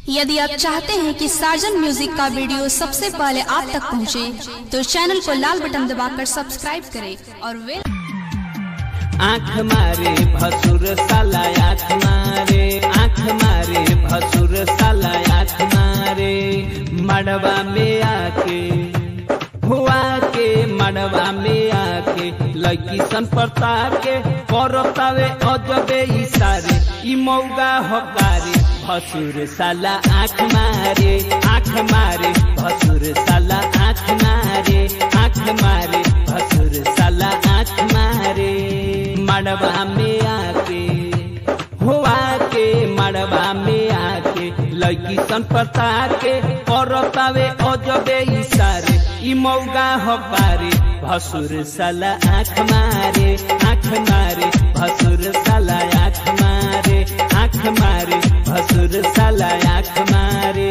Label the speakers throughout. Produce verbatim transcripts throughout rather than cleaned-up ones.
Speaker 1: यदि आप चाहते हैं कि साजन म्यूजिक का वीडियो सबसे पहले आप तक पहुंचे, तो चैनल को लाल बटन दबाकर सब्सक्राइब करें और वे
Speaker 2: आँख मारे भसुर साला आँख मारे, आँख मारे भसुर साला आँख मारे। मड़वा में आके हुआ के मड़वा में आके लड़की सन पड़ता के करतावे अजबे इशारे। ई मौगा हकारे भसुर साला आँख मारे, आँख मारे भसुर साला आँख मारे, आँख मारे भसुर साला आँख मारे। मड़वा में आके हुआ के मड़वा में आके लड़की सन पता के करतावे अजबे इशारे। ई मौगा हकारे भसुर साला आँख मारे, आँख मारे भसुर साला आँख मारे, आँख मारे भसुर साला आँख मारे।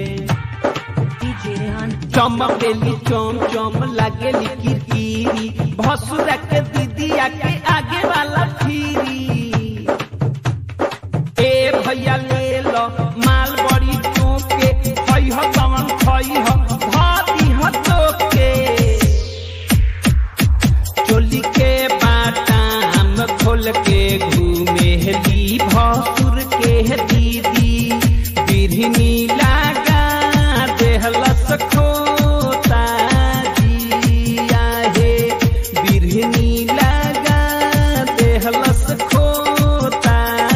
Speaker 2: चमकेली चम चम लागेली किरकिरी भसुर के दीदिया के आगे वाला फिरी। ए भैया ले लो माल बड़ी चौके खई हो तवन खई हो भाती हो चौके। चोली के बाटाम खोल के घूमे ली भसुर के दीदी। बिरहनी लागा देहलस खोता जिया हे, बिरहनी लागा देहलस खोता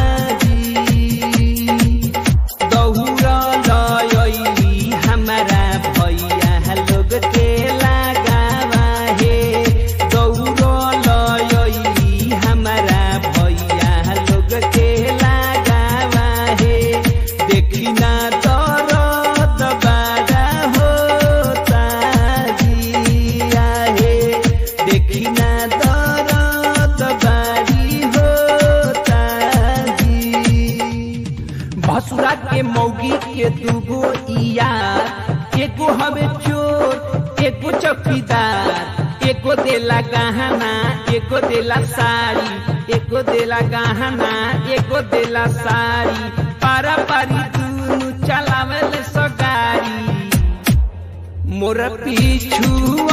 Speaker 2: जी। दौरा लयली हमारा भैया लोग के लगावा हे, दौरा लयली हमारा भैया लोग के लगावा हे। देखी ना दर्द बड़ा होता जिया हे, देखी ना दर्द बड़ी होता जी। भसुरा के मौगी के दूगो यार, एगो हवे चोर एगो चौकीदार। एगो देला गहना एगो देला साड़ी, एगो देला गहना एगो देला साड़ी। पारा पारी दूनु चलावेले सगारी। मोर पीछू